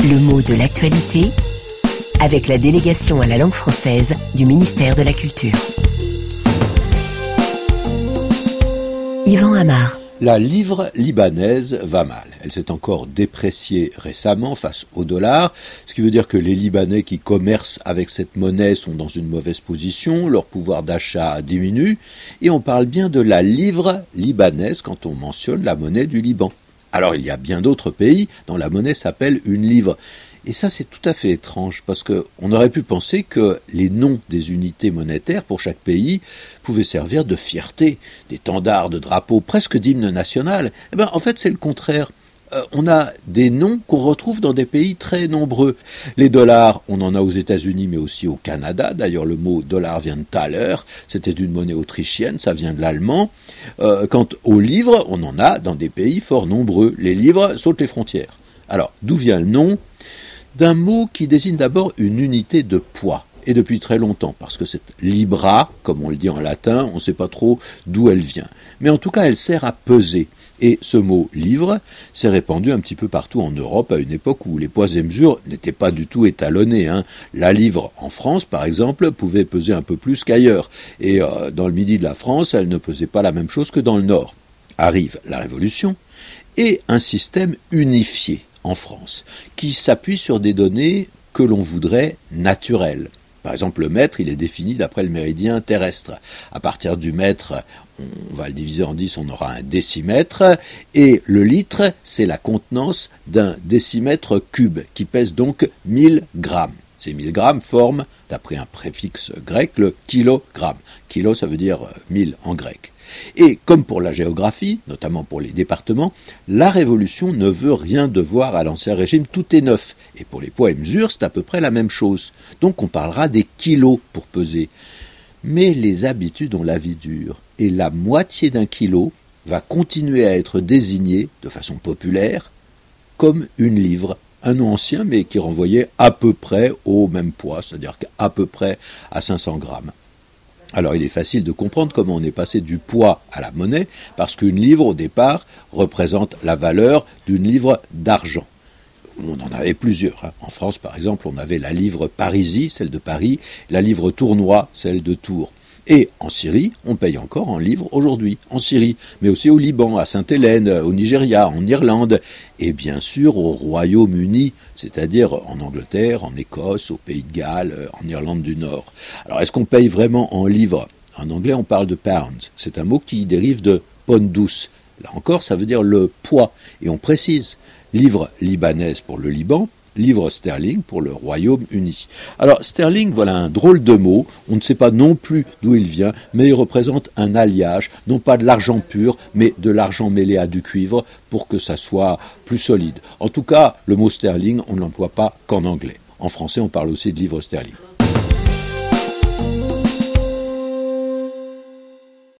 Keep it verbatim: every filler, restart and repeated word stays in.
Le mot de l'actualité avec la délégation à la langue française du ministère de la Culture. Yvan Amar. La livre libanaise va mal. Elle s'est encore dépréciée récemment face au dollar, ce qui veut dire que les Libanais qui commercent avec cette monnaie sont dans une mauvaise position, leur pouvoir d'achat diminue, et on parle bien de la livre libanaise quand on mentionne la monnaie du Liban. Alors il y a bien d'autres pays dont la monnaie s'appelle une livre. Et ça, c'est tout à fait étrange, parce qu'on aurait pu penser que les noms des unités monétaires pour chaque pays pouvaient servir de fierté, d'étendards, de drapeaux, presque d'hymne national. Eh bien, en fait, c'est le contraire. Euh, on a des noms qu'on retrouve dans des pays très nombreux. Les dollars, on en a aux États-Unis, mais aussi au Canada. D'ailleurs, le mot dollar vient de Thaler. C'était une monnaie autrichienne, ça vient de l'allemand. Euh, quant aux livres, on en a dans des pays fort nombreux. Les livres sautent les frontières. Alors, d'où vient le nom ? D'un mot qui désigne d'abord une unité de poids, et depuis très longtemps, parce que cette libra, comme on le dit en latin, on ne sait pas trop d'où elle vient. Mais en tout cas, elle sert à peser. Et ce mot livre s'est répandu un petit peu partout en Europe à une époque où les poids et mesures n'étaient pas du tout étalonnés. Hein. La livre en France, par exemple, pouvait peser un peu plus qu'ailleurs. Et euh, dans le midi de la France, elle ne pesait pas la même chose que dans le nord. Arrive la Révolution et un système unifié en France, qui s'appuie sur des données que l'on voudrait naturelles. Par exemple, le mètre, il est défini d'après le méridien terrestre. À partir du mètre, on va le diviser en dix, on aura un décimètre, et le litre, c'est la contenance d'un décimètre cube, qui pèse donc mille grammes. Ces mille grammes forment, d'après un préfixe grec, le kilogramme. Kilo, ça veut dire mille en grec. Et comme pour la géographie, notamment pour les départements, la Révolution ne veut rien devoir à l'Ancien Régime, tout est neuf. Et pour les poids et mesures, c'est à peu près la même chose. Donc on parlera des kilos pour peser. Mais les habitudes ont la vie dure, et la moitié d'un kilo va continuer à être désignée, de façon populaire, comme une livre. Un nom ancien, mais qui renvoyait à peu près au même poids, c'est-à-dire qu'à peu près à cinq cents grammes. Alors il est facile de comprendre comment on est passé du poids à la monnaie, parce qu'une livre, au départ, représente la valeur d'une livre d'argent. On en avait plusieurs. Hein. En France, par exemple, on avait la livre parisie, celle de Paris, la livre tournois, celle de Tours. Et en Syrie, on paye encore en livres aujourd'hui, en Syrie, mais aussi au Liban, à Sainte-Hélène, au Nigeria, en Irlande, et bien sûr au Royaume-Uni, c'est-à-dire en Angleterre, en Écosse, au Pays de Galles, en Irlande du Nord. Alors est-ce qu'on paye vraiment en livres ? En anglais, on parle de pounds. C'est un mot qui dérive de pondus. Là encore, ça veut dire le poids. Et on précise, livre libanaise pour le Liban, livre sterling pour le Royaume-Uni. Alors, sterling, voilà un drôle de mot. On ne sait pas non plus d'où il vient, mais il représente un alliage, non pas de l'argent pur, mais de l'argent mêlé à du cuivre pour que ça soit plus solide. En tout cas, le mot sterling, on ne l'emploie pas qu'en anglais. En français, on parle aussi de livre sterling.